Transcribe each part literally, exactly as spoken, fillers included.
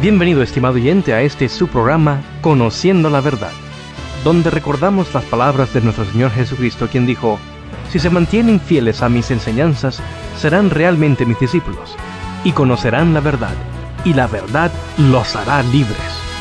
Bienvenido, estimado oyente, a este su programa Conociendo la Verdad, donde recordamos las palabras de nuestro Señor Jesucristo, quien dijo: si se mantienen fieles a mis enseñanzas, serán realmente mis discípulos, y conocerán la verdad, y la verdad los hará libres.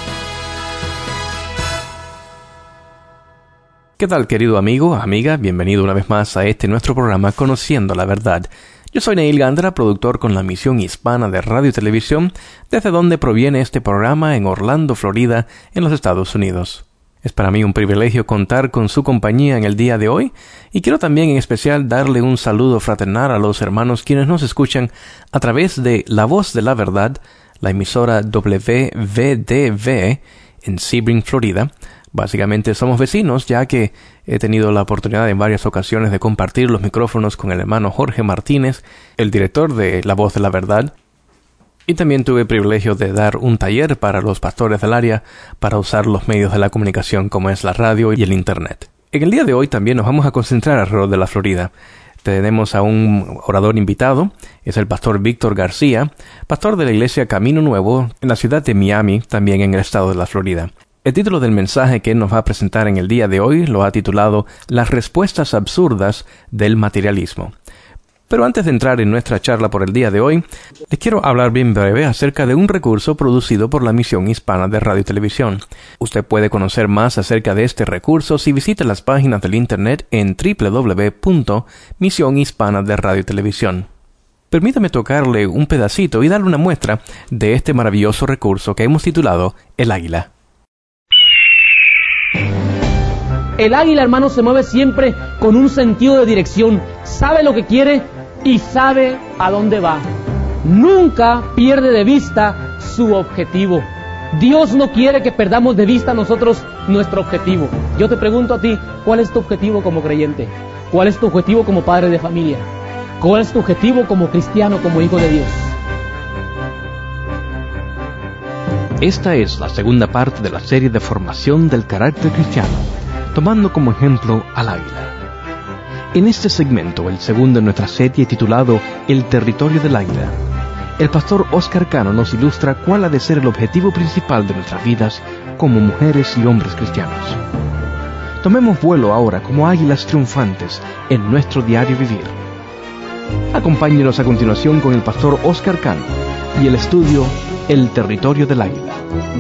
¿Qué tal, querido amigo, amiga? Bienvenido una vez más a este nuestro programa Conociendo la Verdad. Yo soy Neil Gandra, productor con la misión hispana de radio y televisión, desde donde proviene este programa en Orlando, Florida, en los Estados Unidos. Es para mí un privilegio contar con su compañía en el día de hoy, y quiero también en especial darle un saludo fraternal a los hermanos quienes nos escuchan a través de La Voz de la Verdad, la emisora W V D V en Sebring, Florida. Básicamente somos vecinos, ya que he tenido la oportunidad en varias ocasiones de compartir los micrófonos con el hermano Jorge Martínez, el director de La Voz de la Verdad, y también tuve el privilegio de dar un taller para los pastores del área para usar los medios de la comunicación como es la radio y el internet. En el día de hoy también nos vamos a concentrar alrededor de la Florida. Tenemos a un orador invitado, es el pastor Víctor García, pastor de la iglesia Camino Nuevo en la ciudad de Miami, también en el estado de la Florida. El título del mensaje que él nos va a presentar en el día de hoy lo ha titulado Las respuestas absurdas del materialismo. Pero antes de entrar en nuestra charla por el día de hoy, les quiero hablar bien breve acerca de un recurso producido por la Misión Hispana de Radio y Televisión. Usted puede conocer más acerca de este recurso si visita las páginas del internet en doble u doble u doble u punto misión hispana de radio y televisión. Permítame tocarle un pedacito y darle una muestra de este maravilloso recurso que hemos titulado El Águila. El águila, hermano, se mueve siempre con un sentido de dirección, sabe lo que quiere y sabe a dónde va. Nunca pierde de vista su objetivo. Dios no quiere que perdamos de vista nosotros nuestro objetivo. Yo te pregunto a ti, ¿cuál es tu objetivo como creyente? ¿Cuál es tu objetivo como padre de familia? ¿Cuál es tu objetivo como cristiano, como hijo de Dios? Esta es la segunda parte de la serie de formación del carácter cristiano, tomando como ejemplo al águila. En este segmento, el segundo en nuestra serie titulado El territorio del águila, el pastor Oscar Cano nos ilustra cuál ha de ser el objetivo principal de nuestras vidas como mujeres y hombres cristianos. Tomemos vuelo ahora como águilas triunfantes en nuestro diario vivir. Acompáñenos a continuación con el pastor Oscar Cano y el estudio El territorio del águila.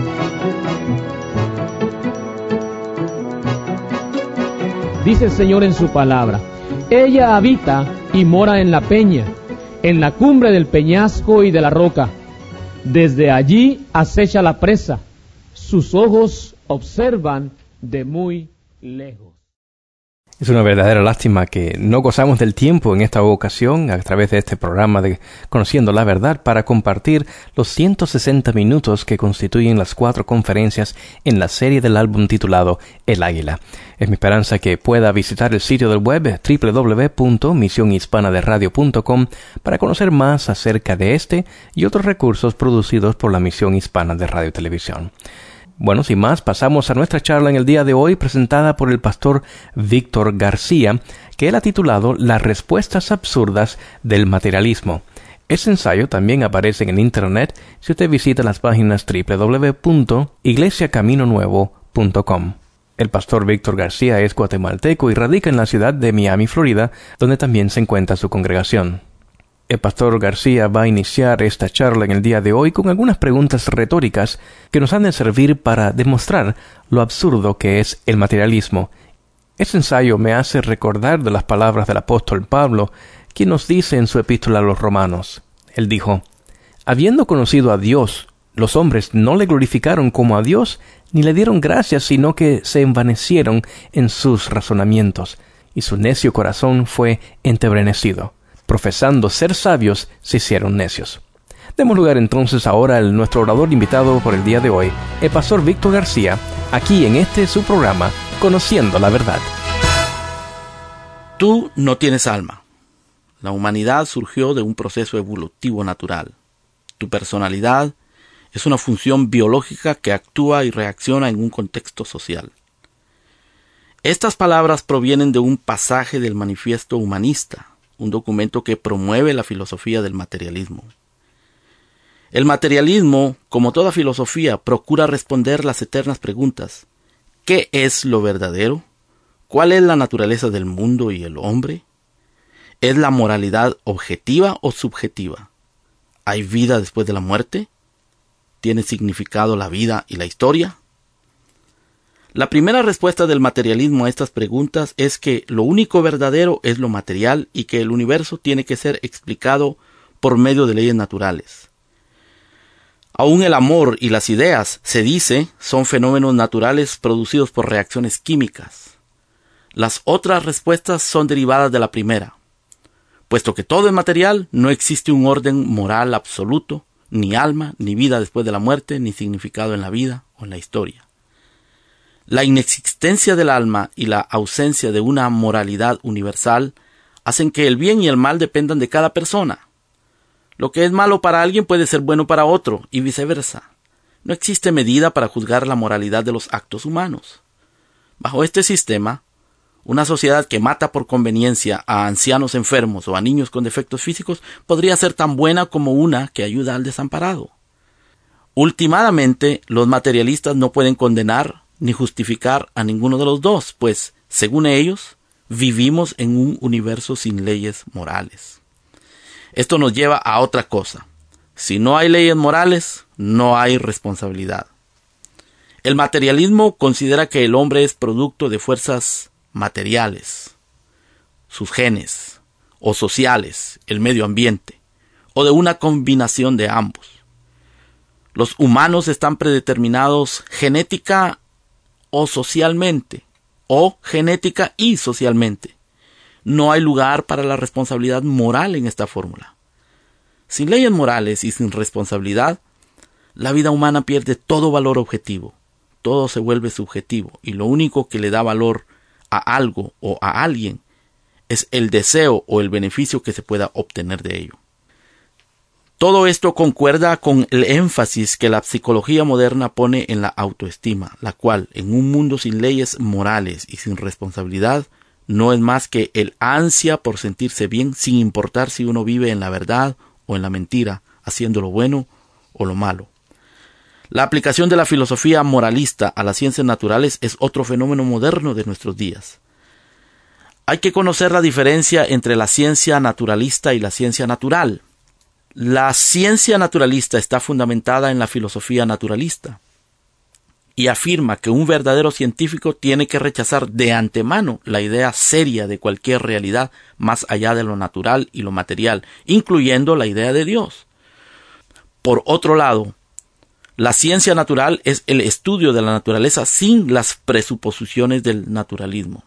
Dice el Señor en su palabra: ella habita y mora en la peña, en la cumbre del peñasco y de la roca. Desde allí acecha la presa, sus ojos observan de muy lejos. Es una verdadera lástima que no gozamos del tiempo en esta ocasión a través de este programa de Conociendo la Verdad para compartir los ciento sesenta minutos que constituyen las cuatro conferencias en la serie del álbum titulado El Águila. Es mi esperanza que pueda visitar el sitio del web doble u doble u doble u punto misión hispana de radio punto com para conocer más acerca de este y otros recursos producidos por la Misión Hispana de Radio y Televisión. Bueno, sin más, pasamos a nuestra charla en el día de hoy presentada por el pastor Víctor García, que él ha titulado Las respuestas absurdas del materialismo. Este ensayo también aparece en internet si usted visita las páginas doble u doble u doble u punto iglesia camino nuevo punto com. El pastor Víctor García es guatemalteco y radica en la ciudad de Miami, Florida, donde también se encuentra su congregación. El pastor García va a iniciar esta charla en el día de hoy con algunas preguntas retóricas que nos han de servir para demostrar lo absurdo que es el materialismo. Este ensayo me hace recordar de las palabras del apóstol Pablo, quien nos dice en su epístola a los Romanos. Él dijo: habiendo conocido a Dios, los hombres no le glorificaron como a Dios, ni le dieron gracias, sino que se envanecieron en sus razonamientos, y su necio corazón fue entebrecido. Profesando ser sabios, se hicieron necios. Demos lugar entonces ahora a nuestro orador invitado por el día de hoy, el pastor Víctor García, aquí en este su programa, Conociendo la Verdad. Tú no tienes alma. La humanidad surgió de un proceso evolutivo natural. Tu personalidad es una función biológica que actúa y reacciona en un contexto social. Estas palabras provienen de un pasaje del Manifiesto Humanista, un documento que promueve la filosofía del materialismo. El materialismo, como toda filosofía, procura responder las eternas preguntas: ¿qué es lo verdadero? ¿Cuál es la naturaleza del mundo y el hombre? ¿Es la moralidad objetiva o subjetiva? ¿Hay vida después de la muerte? ¿Tiene significado la vida y la historia? La primera respuesta del materialismo a estas preguntas es que lo único verdadero es lo material y que el universo tiene que ser explicado por medio de leyes naturales. Aún el amor y las ideas, se dice, son fenómenos naturales producidos por reacciones químicas. Las otras respuestas son derivadas de la primera. Puesto que todo es material, no existe un orden moral absoluto, ni alma, ni vida después de la muerte, ni significado en la vida o en la historia. La inexistencia del alma y la ausencia de una moralidad universal hacen que el bien y el mal dependan de cada persona. Lo que es malo para alguien puede ser bueno para otro, y viceversa. No existe medida para juzgar la moralidad de los actos humanos. Bajo este sistema, una sociedad que mata por conveniencia a ancianos enfermos o a niños con defectos físicos podría ser tan buena como una que ayuda al desamparado. Últimamente, los materialistas no pueden condenar ni justificar a ninguno de los dos, pues, según ellos, vivimos en un universo sin leyes morales. Esto nos lleva a otra cosa. Si no hay leyes morales, no hay responsabilidad. El materialismo considera que el hombre es producto de fuerzas materiales, sus genes, o sociales, el medio ambiente, o de una combinación de ambos. Los humanos están predeterminados genética o socialmente, o genética y socialmente. No hay lugar para la responsabilidad moral en esta fórmula. Sin leyes morales y sin responsabilidad, la vida humana pierde todo valor objetivo. Todo se vuelve subjetivo y lo único que le da valor a algo o a alguien es el deseo o el beneficio que se pueda obtener de ello. Todo esto concuerda con el énfasis que la psicología moderna pone en la autoestima, la cual, en un mundo sin leyes morales y sin responsabilidad, no es más que el ansia por sentirse bien sin importar si uno vive en la verdad o en la mentira, haciendo lo bueno o lo malo. La aplicación de la filosofía moralista a las ciencias naturales es otro fenómeno moderno de nuestros días. Hay que conocer la diferencia entre la ciencia naturalista y la ciencia natural. La ciencia naturalista está fundamentada en la filosofía naturalista y afirma que un verdadero científico tiene que rechazar de antemano la idea seria de cualquier realidad más allá de lo natural y lo material, incluyendo la idea de Dios. Por otro lado, la ciencia natural es el estudio de la naturaleza sin las presuposiciones del naturalismo.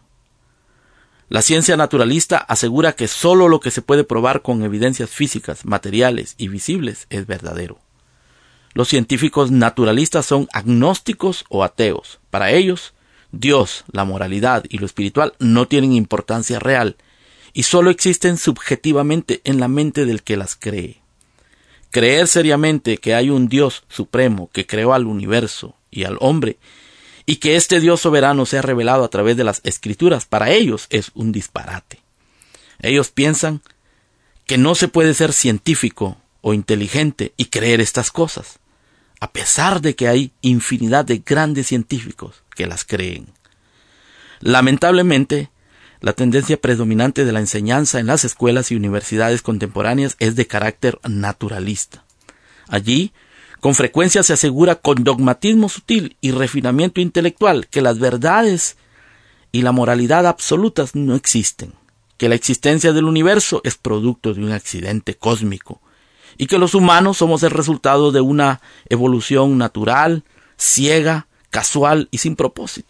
La ciencia naturalista asegura que sólo lo que se puede probar con evidencias físicas, materiales y visibles es verdadero. Los científicos naturalistas son agnósticos o ateos. Para ellos, Dios, la moralidad y lo espiritual no tienen importancia real y sólo existen subjetivamente en la mente del que las cree. Creer seriamente que hay un Dios supremo que creó al universo y al hombre y que este Dios soberano se ha revelado a través de las Escrituras, para ellos es un disparate. Ellos piensan que no se puede ser científico o inteligente y creer estas cosas, a pesar de que hay infinidad de grandes científicos que las creen. Lamentablemente, la tendencia predominante de la enseñanza en las escuelas y universidades contemporáneas es de carácter naturalista. Allí, con frecuencia se asegura con dogmatismo sutil y refinamiento intelectual que las verdades y la moralidad absolutas no existen, que la existencia del universo es producto de un accidente cósmico y que los humanos somos el resultado de una evolución natural, ciega, casual y sin propósito.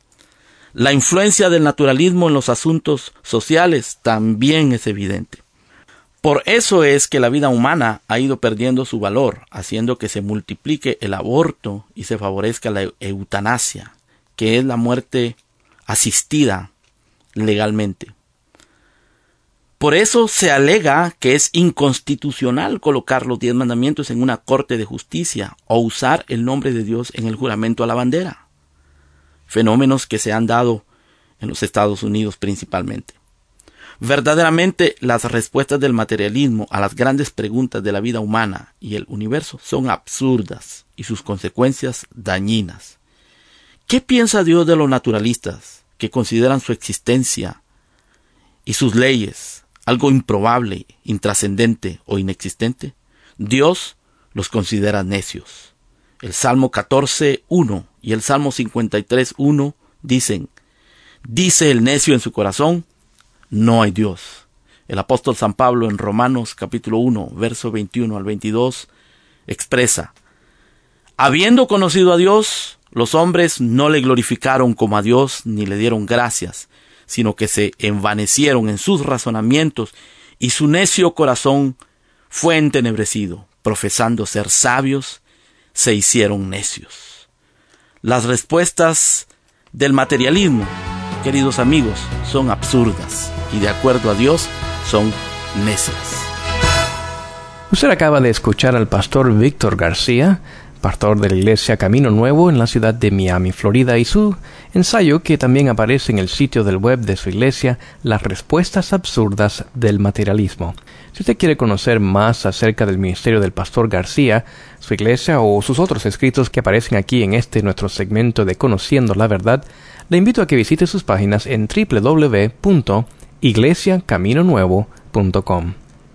La influencia del naturalismo en los asuntos sociales también es evidente. Por eso es que la vida humana ha ido perdiendo su valor, haciendo que se multiplique el aborto y se favorezca la eutanasia, que es la muerte asistida legalmente. Por eso se alega que es inconstitucional colocar los diez mandamientos en una corte de justicia o usar el nombre de Dios en el juramento a la bandera. Fenómenos que se han dado en los Estados Unidos principalmente. Verdaderamente, las respuestas del materialismo a las grandes preguntas de la vida humana y el universo son absurdas y sus consecuencias dañinas. ¿Qué piensa Dios de los naturalistas que consideran su existencia y sus leyes algo improbable, intrascendente o inexistente? Dios los considera necios. El Salmo catorce, uno y el Salmo cincuenta y tres, uno dicen: dice el necio en su corazón, no hay Dios. El apóstol San Pablo en Romanos capítulo uno, verso veintiuno al veintidós, expresa: habiendo conocido a Dios, los hombres no le glorificaron como a Dios ni le dieron gracias, sino que se envanecieron en sus razonamientos y su necio corazón fue entenebrecido. Profesando ser sabios, se hicieron necios. Las respuestas del materialismo, queridos amigos, son absurdas y de acuerdo a Dios son necias. Usted acaba de escuchar al pastor Víctor García, pastor de la iglesia Camino Nuevo en la ciudad de Miami, Florida, y su ensayo que también aparece en el sitio del web de su iglesia, Las respuestas absurdas del materialismo. Si usted quiere conocer más acerca del ministerio del pastor García, su iglesia o sus otros escritos que aparecen aquí en este nuestro segmento de Conociendo la Verdad, le invito a que visite sus páginas en doble u doble u doble u punto iglesia camino nuevo punto com.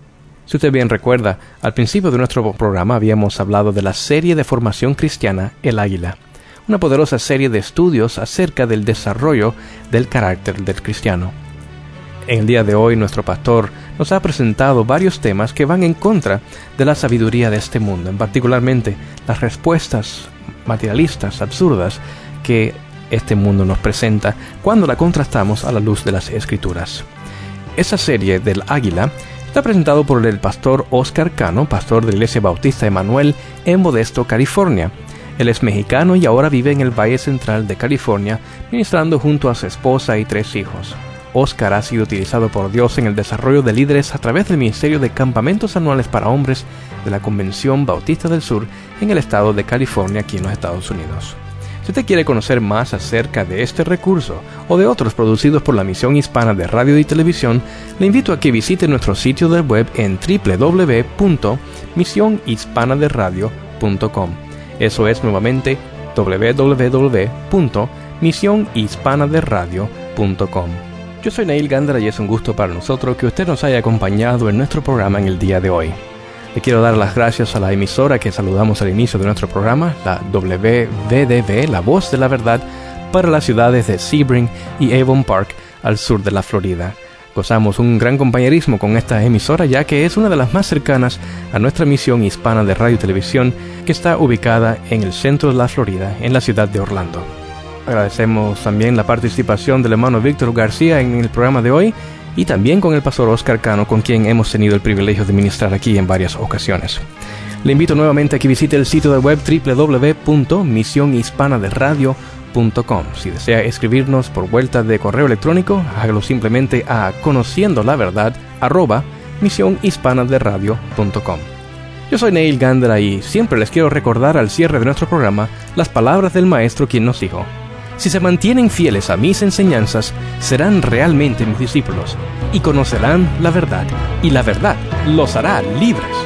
Si usted bien recuerda, al principio de nuestro programa habíamos hablado de la serie de formación cristiana El Águila, una poderosa serie de estudios acerca del desarrollo del carácter del cristiano. En el día de hoy, nuestro pastor nos ha presentado varios temas que van en contra de la sabiduría de este mundo, en particularmente las respuestas materialistas absurdas que este mundo nos presenta cuando la contrastamos a la luz de las Escrituras. Esa serie del Águila está presentado por el pastor Oscar Cano, pastor de la Iglesia Bautista Emanuel en Modesto, California. Él es mexicano y ahora vive en el Valle Central de California, ministrando junto a su esposa y tres hijos. Oscar ha sido utilizado por Dios en el desarrollo de líderes a través del Ministerio de Campamentos Anuales para Hombres de la Convención Bautista del Sur en el estado de California, aquí en los Estados Unidos. Si usted quiere conocer más acerca de este recurso o de otros producidos por la Misión Hispana de Radio y Televisión, le invito a que visite nuestro sitio de web en doble u doble u doble u punto misión hispana de radio punto com. Eso es nuevamente doble u doble u doble u punto misión hispana de radio punto com. Yo soy Neil Gándara y es un gusto para nosotros que usted nos haya acompañado en nuestro programa en el día de hoy. Le quiero dar las gracias a la emisora que saludamos al inicio de nuestro programa, la W V D B, La Voz de la Verdad, para las ciudades de Sebring y Avon Park, al sur de la Florida. Gozamos un gran compañerismo con esta emisora, ya que es una de las más cercanas a nuestra misión hispana de radio y televisión, que está ubicada en el centro de la Florida, en la ciudad de Orlando. Agradecemos también la participación del hermano Víctor García en el programa de hoy, y también con el pastor Oscar Cano, con quien hemos tenido el privilegio de ministrar aquí en varias ocasiones. Le invito nuevamente a que visite el sitio de web doble u doble u doble u punto misión hispana de radio punto com. Si desea escribirnos por vuelta de correo electrónico, hágalo simplemente a conociendo la verdad arroba misión hispana de radio punto com. Yo soy Neil Gándara y siempre les quiero recordar al cierre de nuestro programa las palabras del Maestro, quien nos dijo: si se mantienen fieles a mis enseñanzas, serán realmente mis discípulos, y conocerán la verdad, y la verdad los hará libres.